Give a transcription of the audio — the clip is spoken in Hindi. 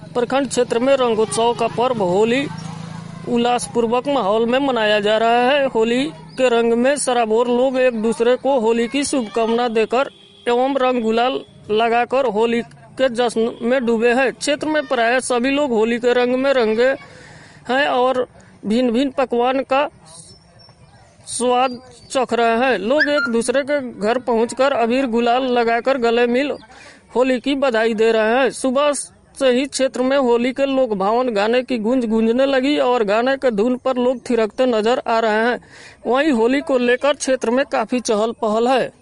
प्रखंड क्षेत्र में रंगोत्सव का पर्व होली उल्लासपूर्वक माहौल में मनाया जा रहा है। होली के रंग में सराबोर लोग एक दूसरे को होली की शुभकामना देकर एवं रंग गुलाल लगाकर होली के जश्न में डूबे हैं। क्षेत्र में प्राय सभी लोग होली के रंग में रंगे हैं और भिन्न भिन्न पकवान का स्वाद चख रहे हैं। लोग एक दूसरे के घर पहुंचकर अबीर गुलाल लगाकर गले मिल होली की बधाई दे रहे हैं। सुबह से ही क्षेत्र में होली के लोक भावन गाने की गूंज गूंजने लगी और गाने के धुन पर लोग थिरकते नजर आ रहे हैं। वहीं होली को लेकर क्षेत्र में काफी चहल पहल है।